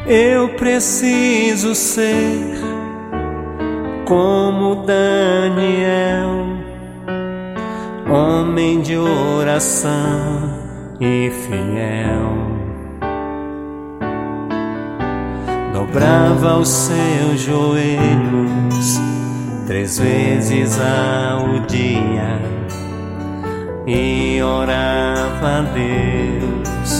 Eu preciso ser como Daniel, homem de oração e fiel. Dobrava os seus joelhos 3 vezes ao dia e orava a Deus.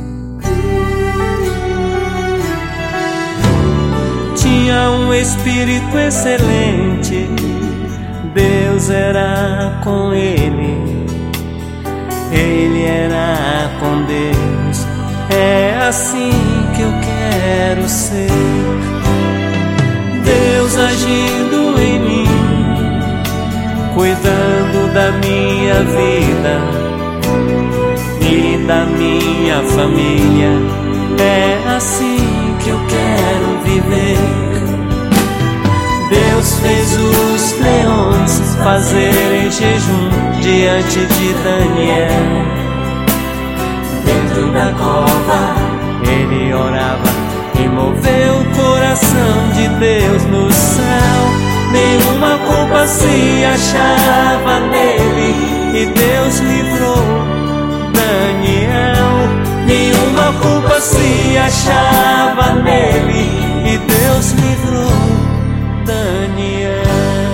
Tinha um espírito excelente, Deus era com ele, ele era com Deus. É assim que eu quero ser, Deus agindo em mim, cuidando da minha vida e da minha família. É assim que eu quero viver. Deus fez os leões fazerem jejum diante de Daniel. Dentro da cova ele orava e moveu o coração de Deus no céu. Nenhuma culpa se achava nele e Deus livrou Daniel. Nenhuma culpa se achava nele e Deus livrou Daniel.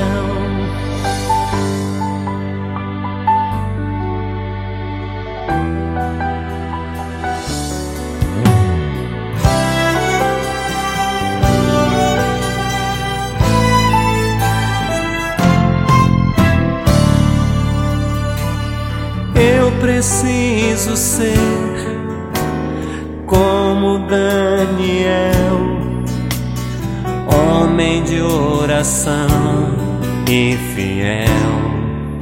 Eu preciso ser como Daniel, homem de oração e fiel.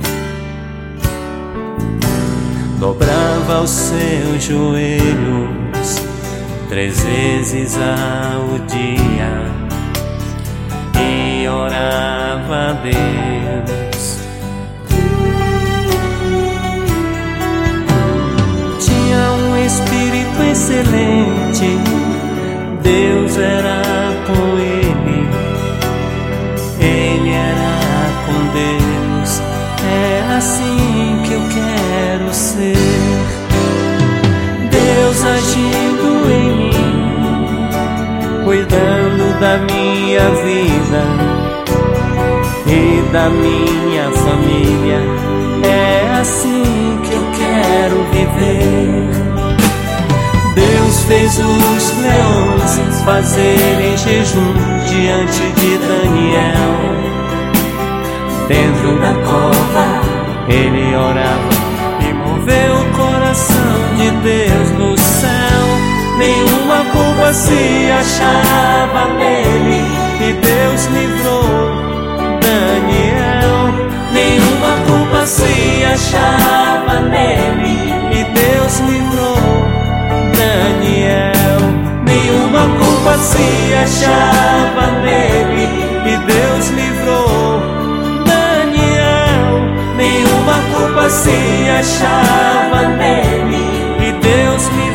Dobrava os seus joelhos 3 vezes ao dia e orava a Deus. Tinha um espírito excelente, Deus era com ele, ele era com Deus. É assim que eu quero ser, Deus agindo em mim, cuidando da minha vida e da minha família. É assim que eu quero viver. Deus fez os leões fazerem jejum diante de Daniel. Dentro da cova ele orava e moveu o coração de Deus no céu. Nenhuma culpa se achava nele e Deus livrou Daniel. Nenhuma culpa se achava nele e Deus livrou Daniel. Nenhuma culpa se achava nele e Deus livrou Daniel. Nenhuma culpa se achava nele e Deus livrou